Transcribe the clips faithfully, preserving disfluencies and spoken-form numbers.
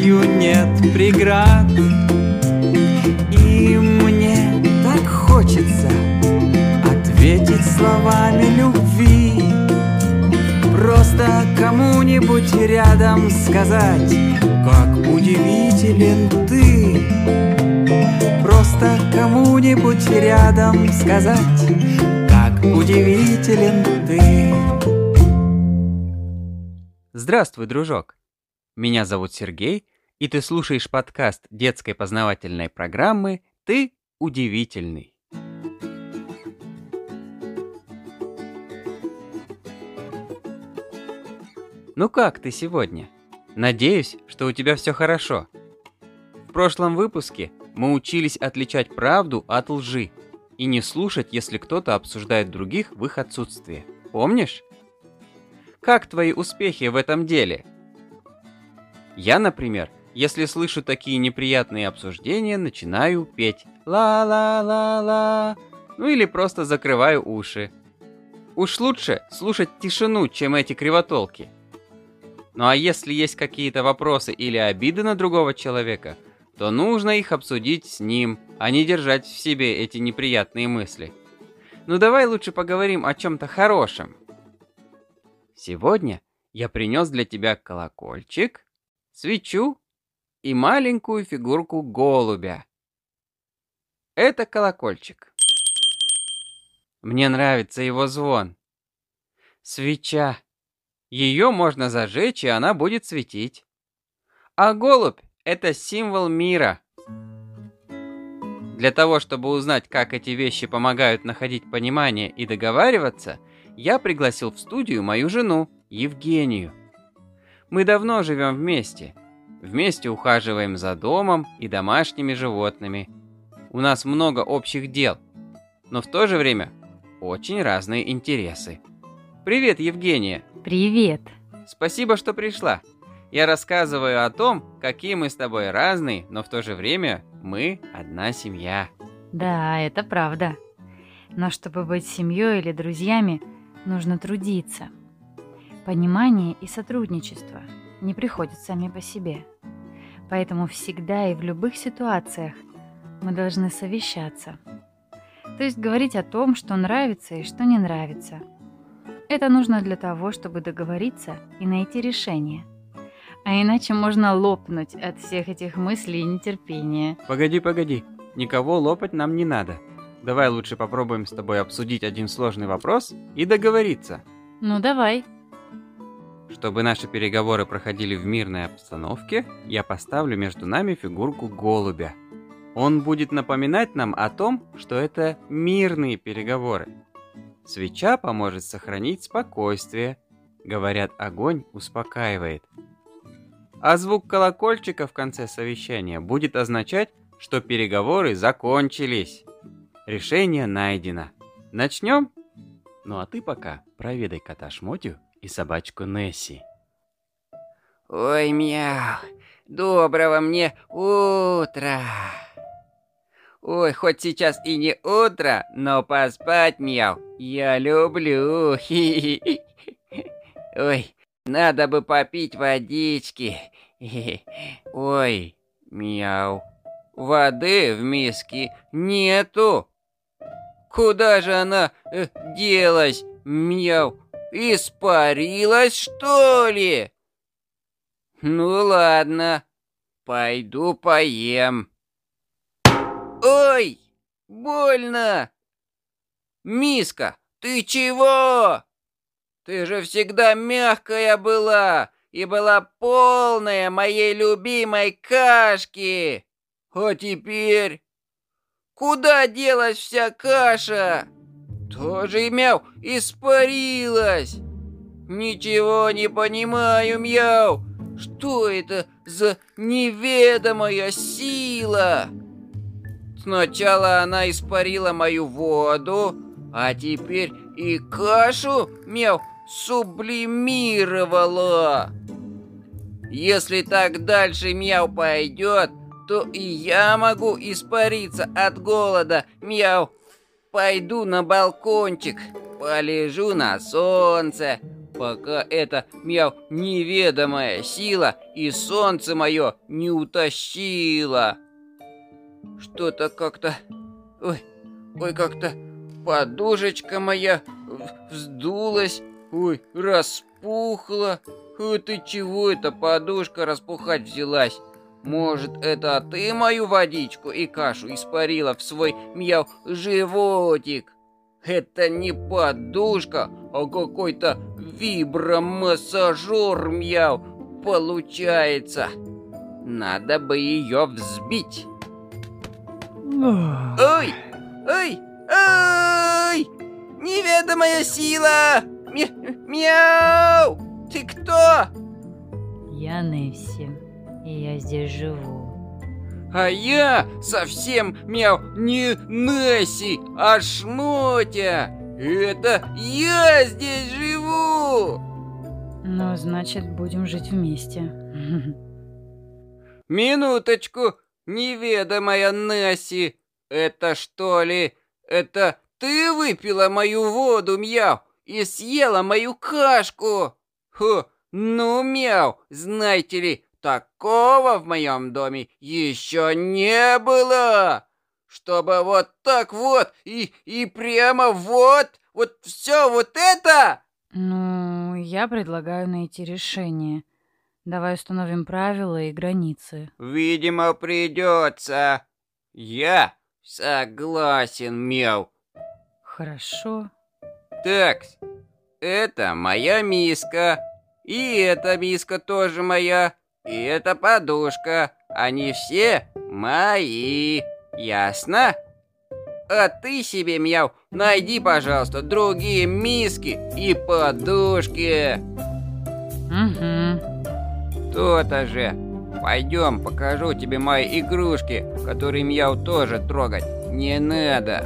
любовью нет преград. И мне так хочется ответить словами любви, просто кому-нибудь рядом сказать, как удивителен ты. Просто кому-нибудь рядом сказать, как удивителен ты. Здравствуй, дружок! Меня зовут Сергей, и ты слушаешь подкаст детской познавательной программы «Ты удивительный». Ну как ты сегодня? Надеюсь, что у тебя все хорошо. В прошлом выпуске мы учились отличать правду от лжи и не слушать, если кто-то обсуждает других в их отсутствие. Помнишь? Как твои успехи в этом деле? Я, например, если слышу такие неприятные обсуждения, начинаю петь «ла-ла-ла-ла», ну или просто закрываю уши. Уж лучше слушать тишину, чем эти кривотолки. Ну а если есть какие-то вопросы или обиды на другого человека, то нужно их обсудить с ним, а не держать в себе эти неприятные мысли. Ну давай лучше поговорим о чем-то хорошем. Сегодня я принес для тебя колокольчик, свечу и маленькую фигурку голубя. Это колокольчик. Мне нравится его звон. Свеча. Ее можно зажечь, и она будет светить. А голубь – это символ мира. Для того, чтобы узнать, как эти вещи помогают находить понимание и договариваться, я пригласил в студию мою жену, Евгению. Мы давно живем вместе. Вместе ухаживаем за домом и домашними животными. У нас много общих дел, но в то же время очень разные интересы. Привет, Евгения! Привет! Спасибо, что пришла. Я рассказываю о том, какие мы с тобой разные, но в то же время мы одна семья. Да, это правда. Но чтобы быть семьей или друзьями, нужно трудиться. Понимание и сотрудничество не приходят сами по себе. Поэтому всегда и в любых ситуациях мы должны совещаться. То есть говорить о том, что нравится и что не нравится. Это нужно для того, чтобы договориться и найти решение. А иначе можно лопнуть от всех этих мыслей и нетерпения. Погоди, погоди. Никого лопать нам не надо. Давай лучше попробуем с тобой обсудить один сложный вопрос и договориться. Ну давай. Чтобы наши переговоры проходили в мирной обстановке, я поставлю между нами фигурку голубя. Он будет напоминать нам о том, что это мирные переговоры. Свеча поможет сохранить спокойствие. Говорят, огонь успокаивает. А звук колокольчика в конце совещания будет означать, что переговоры закончились. Решение найдено. Начнем? Ну а ты пока проведай кота Шмотю и собачку Несси. Ой, мяу, доброго мне утра. Ой, хоть сейчас и не утро, но поспать, мяу, я люблю. Хи-хи-хи. Ой, надо бы попить водички. Хи-хи. Ой, мяу, воды в миске нету. Куда же она э, делась, мяу? Испарилась, что ли? Ну ладно, пойду поем. Ой, больно! Миска, ты чего? Ты же всегда мягкая была и была полная моей любимой кашки. А теперь куда делась вся каша? Тоже, мяу, испарилась. Ничего не понимаю, мяу. Что это за неведомая сила? Сначала она испарила мою воду, а теперь и кашу, мяу, сублимировала. Если так дальше, мяу, пойдет, то и я могу испариться от голода, мяу. Пойду на балкончик, полежу на солнце, пока эта, мяу, неведомая сила и солнце мое не утащила. Что-то как-то... Ой, ой, как-то подушечка моя вздулась, ой, распухла. Ты чего эта подушка распухать взялась? Может, это ты мою водичку и кашу испарила в свой, мяу, животик? Это не подушка, а какой-то вибромассажер, мяу, получается. Надо бы ее взбить. Ой, ой, ой! Неведомая сила! Мя мяу! Ты кто? Я Несси, и я здесь живу. А я совсем, мяу, не Несси, а Шмотя. Это я здесь живу. Ну, значит, будем жить вместе. Минуточку, неведомая Несси. Это что ли, это ты выпила мою воду, мяу, и съела мою кашку? Хо, ну, мяу, знаете ли, такого в моем доме еще не было. Чтобы вот так вот и, и прямо вот, вот все вот это. Ну, я предлагаю найти решение. Давай установим правила и границы. Видимо, придется. Я согласен, мяу. Хорошо. Так, это моя миска. И эта миска тоже моя. И эта подушка. Они все мои. Ясно? А ты себе, мяу, найди, пожалуйста, другие миски и подушки. Угу. То-то же. Пойдем, покажу тебе мои игрушки, которые, мяу, тоже трогать не надо.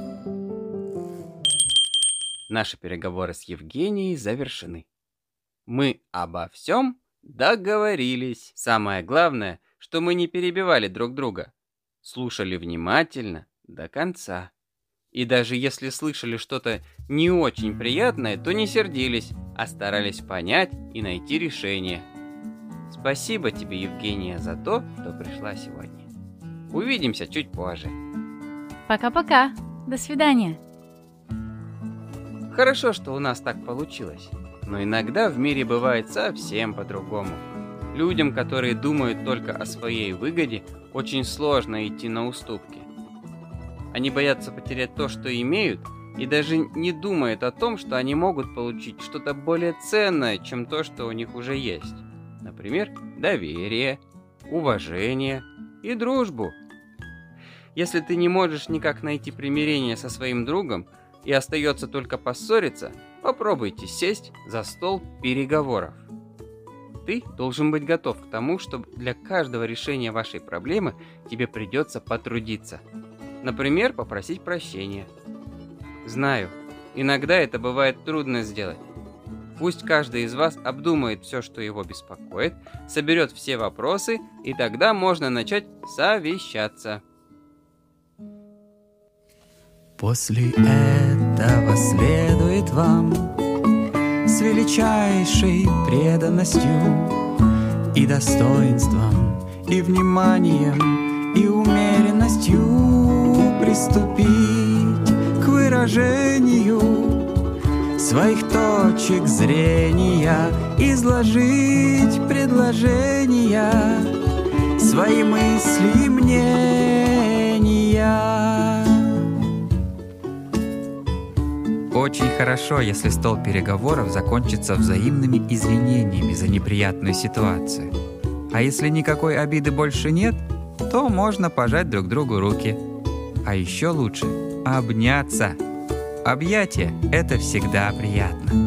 Наши переговоры с Евгенией завершены. Мы обо всем договорились. Самое главное, что мы не перебивали друг друга. Слушали внимательно до конца. И даже если слышали что-то не очень приятное, то не сердились, а старались понять и найти решение. Спасибо тебе, Евгения, за то, что пришла сегодня. Увидимся чуть позже. Пока-пока. До свидания. Хорошо, что у нас так получилось. Но иногда в мире бывает совсем по-другому. Людям, которые думают только о своей выгоде, очень сложно идти на уступки. Они боятся потерять то, что имеют, и даже не думают о том, что они могут получить что-то более ценное, чем то, что у них уже есть. Например, доверие, уважение и дружбу. Если ты не можешь никак найти примирение со своим другом и остается только поссориться, попробуйте сесть за стол переговоров. Ты должен быть готов к тому, что для каждого решения вашей проблемы тебе придется потрудиться. Например, попросить прощения. Знаю, иногда это бывает трудно сделать. Пусть каждый из вас обдумает все, что его беспокоит, соберет все вопросы, и тогда можно начать совещаться. После этого следует вам с величайшей преданностью и достоинством, и вниманием, и умеренностью приступить к выражению своих точек зрения, изложить предложения, свои мысли и мнения. Очень хорошо, если стол переговоров закончится взаимными извинениями за неприятную ситуацию. А если никакой обиды больше нет, то можно пожать друг другу руки. А еще лучше обняться. Объятия – это всегда приятно.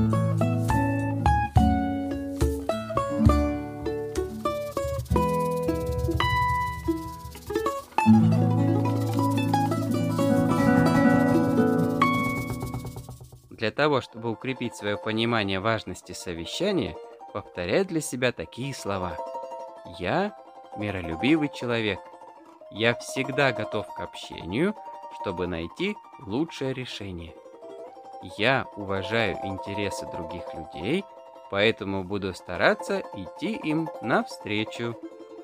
Для того, чтобы укрепить свое понимание важности совещания, повторяй для себя такие слова. Я миролюбивый человек. Я всегда готов к общению, чтобы найти лучшее решение. Я уважаю интересы других людей, поэтому буду стараться идти им навстречу.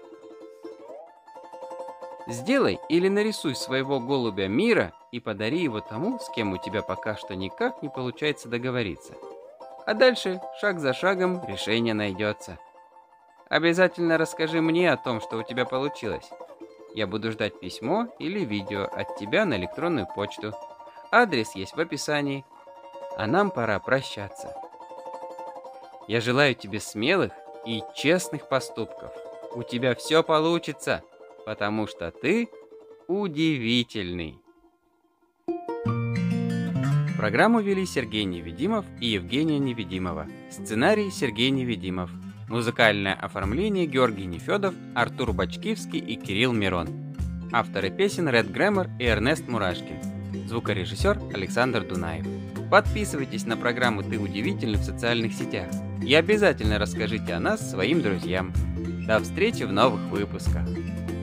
Сделай или нарисуй своего голубя мира и подари его тому, с кем у тебя пока что никак не получается договориться. А дальше, шаг за шагом, решение найдется. Обязательно расскажи мне о том, что у тебя получилось. Я буду ждать письмо или видео от тебя на электронную почту. Адрес есть в описании. А нам пора прощаться. Я желаю тебе смелых и честных поступков. У тебя все получится, потому что ты удивительный. Программу вели Сергей Невидимов и Евгения Невидимова. Сценарий Сергей Невидимов. Музыкальное оформление Георгий Нефёдов, Артур Бачкивский и Кирилл Мирон. Авторы песен Ред Грэмер и Эрнест Мурашкин. Звукорежиссер Александр Дунаев. Подписывайтесь на программу «Ты удивительный» в социальных сетях и обязательно расскажите о нас своим друзьям. До встречи в новых выпусках.